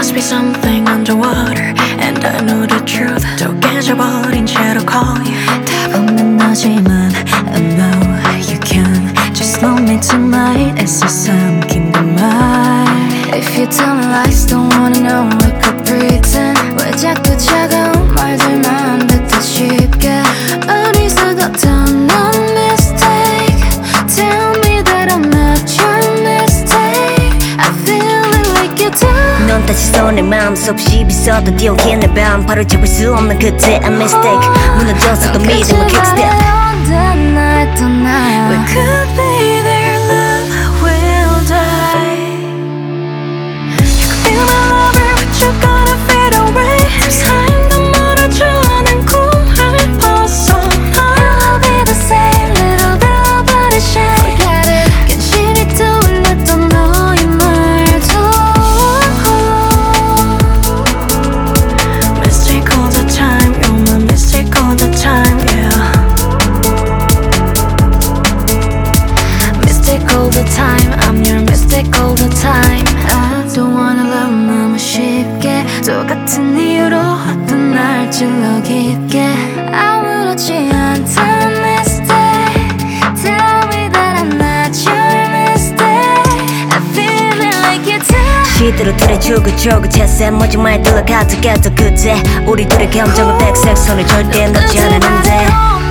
must be something underwater and I know the truth. 또 깨져버린 채로 call you. 답은 만나지만 I know you can just love me tonight. 애써 삼킨 그 말. If you tell me lies, don't wanna know. We could pretend. 왜 자꾸 차가운 말들만 뱉어 쉽게 어리석었던 넌 mistake. Tell me that I'm not your mistake. I feel it like you do. 넌 다시 손에 마음속 씹있어도 뛰어오긴 내 밤 바로 잡을 수 없는 그때 a mistake. 무너져서 또 믿음을 kickstep. We could be there, love will die. You could be my lover, but you're gonna fade away. 삶도 멀어져 난 꿈을 벗어나. I'll be the same little girl but ashamed. Forget it. 괜시리 떠올렸던 너의 말도 Mistake all the time, you're my mistake all the time, yeah. Mistake all the time, I'm your mistake all the time. I don't wanna love 너무 쉽게 똑같은 이유로 어떤 날 찔러 깊게 아무렇지 않던 mistake. Tell me that I'm not your mistake. I feel it like you do. 시대로 틀에 조긋조긋했어 모진 말들로 가득했던 그때 우리 둘의 감정은 백색 손을 절대 놓지 않았는데